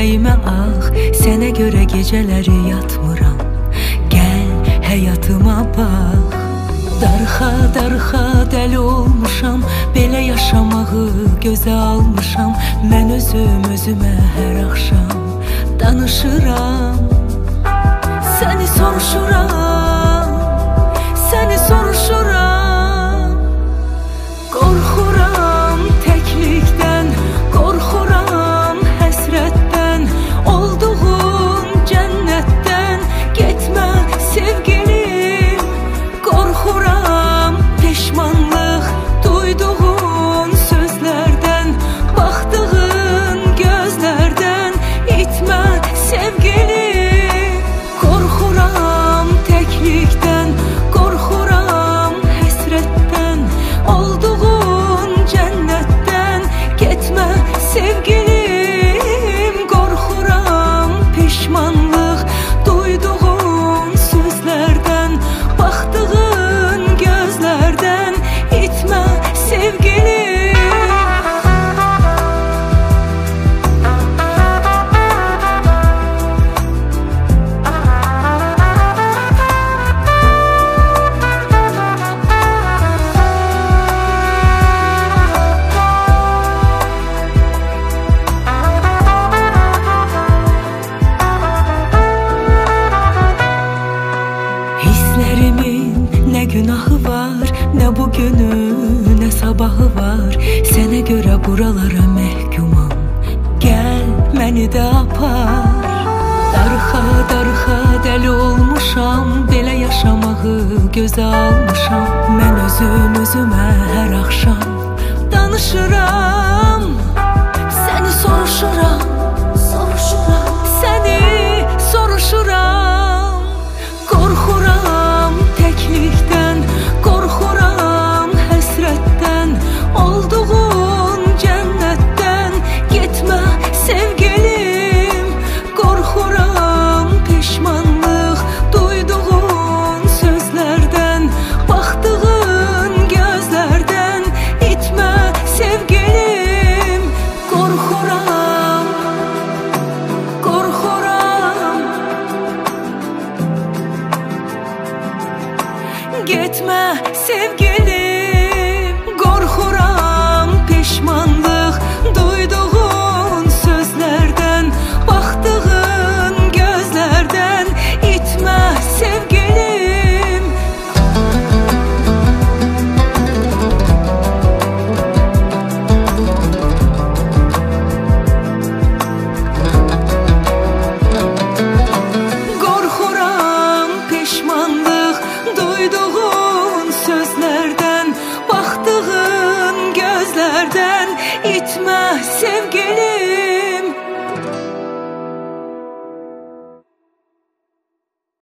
ürəyimə ax, sənə görə gecələri yatmıram. Gəl həyatıma bax. Darxa, darxa dəli olmuşam, belə yaşamağı gözə almışam. Mən özümə hər axşam danışıram. Səni soruşuram, səni soruşuram. Qorxuram təklikdən, qorxuram həsrətdən, olduğun cənnətdən. Getmə sevgilim, qorxuram peşmanlıq duyduğun sözlərdən, baxdığın gözlərdən. İtmə sevgilim, qorxuram təklikdən, qorxuram həsrətdən, olduğun cənnətdən. Getmə sevgilim, qorxuram peşmanlıq duyduğun sözlərdən, baxdığın gözlərdən. İtmə sevgilim. Hisslərimin nə günahı var, nə bugünü, nə sabahı var. Sənə görə buralara məhkumam, gəl məni də apar. Darxa, darxa dəli olmuşam, belə yaşamağı gözə almışam. Mən özümə hər axşam danışıram. Səni soruşuram,